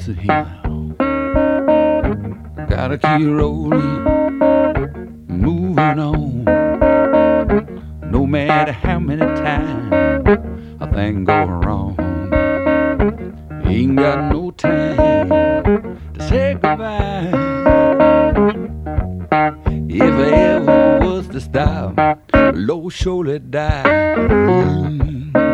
listen here now. Gotta keep rolling, moving on. No matter how many times a thing go wrong, ain't got no time to say goodbye. If I ever was to stop, Lord surely die.